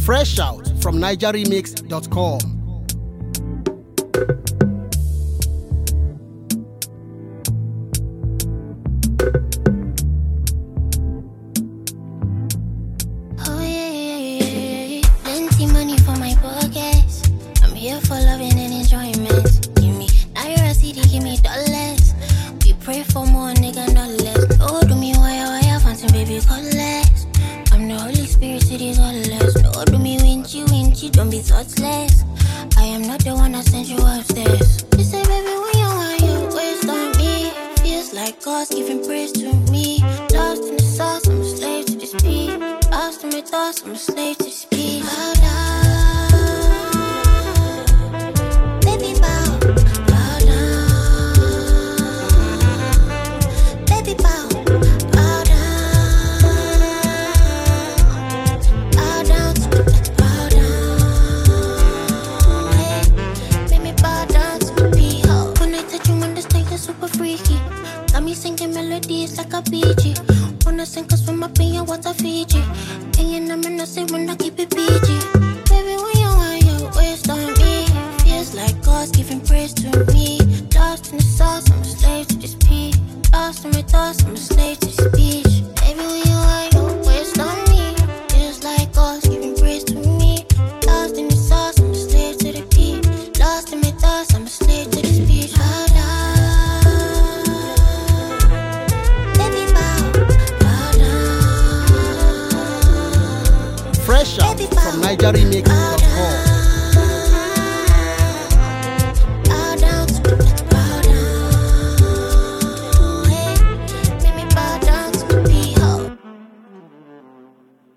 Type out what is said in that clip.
Fresh out from nigeremix.com. Oh yeah. Plenty money for my pockets. I'm here for loving and enjoyment. Give me naira city, give me dollars. We pray for more, nigga, not less. No, do me wire, fancy baby, call less. I'm the Holy Spirit, city, godless. No, do me winchy, don't be thoughtless. I am not the one that sent you upstairs. You say, baby, when you want you waste on me. Feels like God's giving praise to me. Lost in the sauce, I'm a slave to this beat. Lost in my thoughts, I'm a slave to this beat. Bow down, baby, bow down, baby, bow down to the bow down, hey. Make me bow down to the beat. When I touch you on the stage, you're super freaky. Got me singing melodies like a BG. Wanna sing cause from up in your water Fiji. And you know me not say when I keep it PG. Baby, when you want your waste on me. Feels like God's giving praise to me. Lost in the sauce, I'm a slave to this beat. Lost in my thoughts, I'm a slave to this speech. Baby, when you want your waste on me. Feels like God's giving praise to me. Lost in the sauce, I'm a slave to the beat. Lost in my thoughts, I'm a slave to this beach. Bow down, baby, bow down. Fresh out from nigeremix.com.